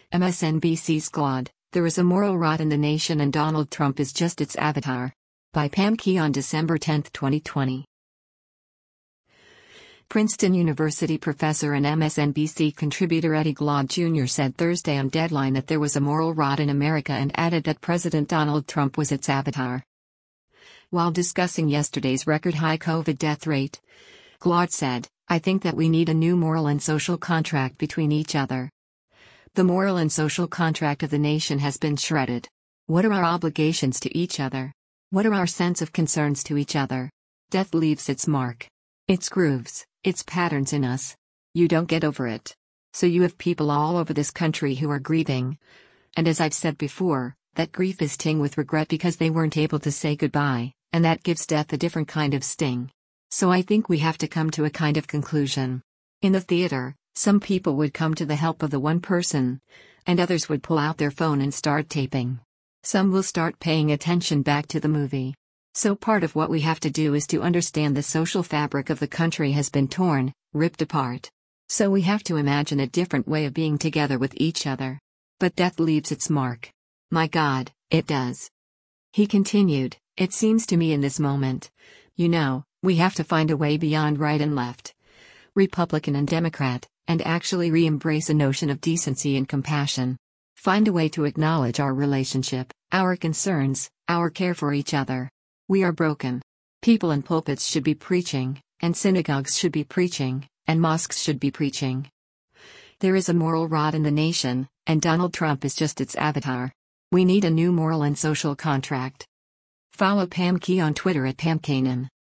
MSNBC's Claude, there is a moral rot in the nation and Donald Trump is just its avatar. By Pam Key on December 10, 2020. Princeton University professor and MSNBC contributor Eddie Glaude Jr. said Thursday on Deadline that there was a moral rot in America and added that President Donald Trump was its avatar. While discussing yesterday's record-high COVID death rate, Glaude said, "I think that we need a new moral and social contract between each other. The moral and social contract of the nation has been shredded. What are our obligations to each other? What are our sense of concerns to each other? Death leaves its mark. Its grooves, its patterns in us. You don't get over it. So you have people all over this country who are grieving. And as I've said before, that grief is tinged with regret because they weren't able to say goodbye, and that gives death a different kind of sting. So I think we have to come to a kind of conclusion. In the theater, some people would come to the help of the one person, and others would pull out their phone and start taping. Some will start paying attention back to the movie. So part of what we have to do is to understand the social fabric of the country has been torn, ripped apart. So we have to imagine a different way of being together with each other. But death leaves its mark. My God, it does." He continued, "It seems to me in this moment, we have to find a way beyond right and left, Republican and Democrat, and actually re-embrace a notion of decency and compassion. Find a way to acknowledge our relationship, our concerns, our care for each other. We are broken. People in pulpits should be preaching, and synagogues should be preaching, and mosques should be preaching. There is a moral rot in the nation, and Donald Trump is just its avatar. We need a new moral and social contract." Follow Pam Key on Twitter at PamKanan.